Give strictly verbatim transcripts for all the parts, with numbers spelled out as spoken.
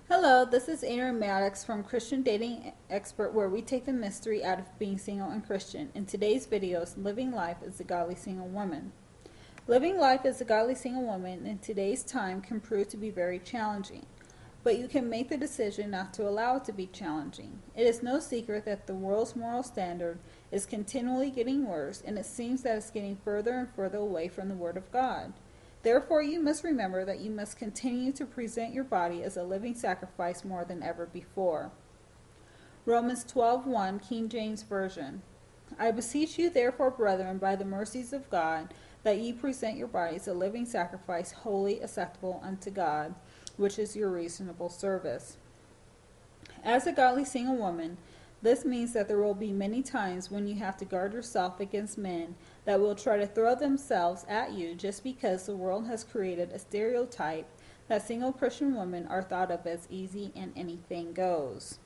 Hello, this is Adrian Maddox from Christian Dating Expert, where we take the mystery out of being single and Christian. In today's video is Living Life as a Godly Single Woman. Living life as a godly single woman in today's time can prove to be very challenging, but you can make the decision not to allow it to be challenging. It is no secret that the world's moral standard is continually getting worse, and it seems that it's getting further and further away from the Word of God. Therefore, you must remember that you must continue to present your body as a living sacrifice more than ever before. Romans twelve one, King James Version. I beseech you therefore, brethren, by the mercies of God, that ye present your bodies a living sacrifice, holy, acceptable unto God, which is your reasonable service. As a godly single woman, this means that there will be many times when you have to guard yourself against men that will try to throw themselves at you just because the world has created a stereotype that single Christian women are thought of as easy and anything goes.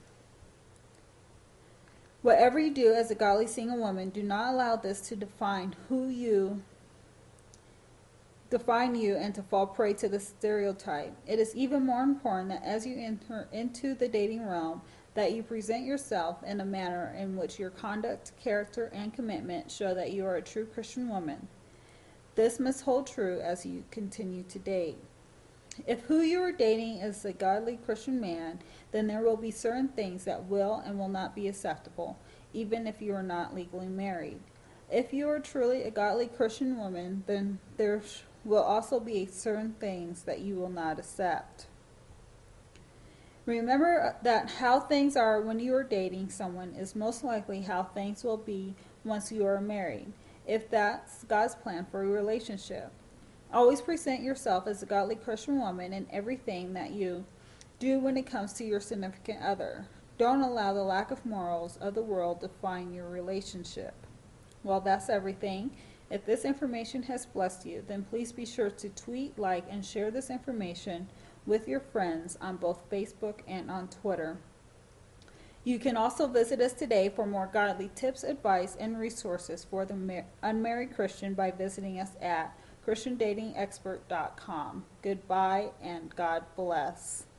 Whatever you do as a godly single woman, do not allow this to define who you define you and to fall prey to the stereotype. It is even more important that as you enter into the dating realm, that you present yourself in a manner in which your conduct, character, and commitment show that you are a true Christian woman. This must hold true as you continue to date. If who you are dating is a godly Christian man, then there will be certain things that will and will not be acceptable, even if you are not legally married. If you are truly a godly Christian woman, then there will also be certain things that you will not accept. Remember that how things are when you are dating someone is most likely how things will be once you are married, if that's God's plan for a relationship. Always present yourself as a godly Christian woman in everything that you do when it comes to your significant other. Don't allow the lack of morals of the world define your relationship. Well, that's everything. If this information has blessed you, then please be sure to tweet, like, and share this information with your friends on both Facebook and on Twitter. You can also visit us today for more godly tips, advice, and resources for the unmarried Christian by visiting us at Christian Dating Expert dot com. Goodbye and God bless.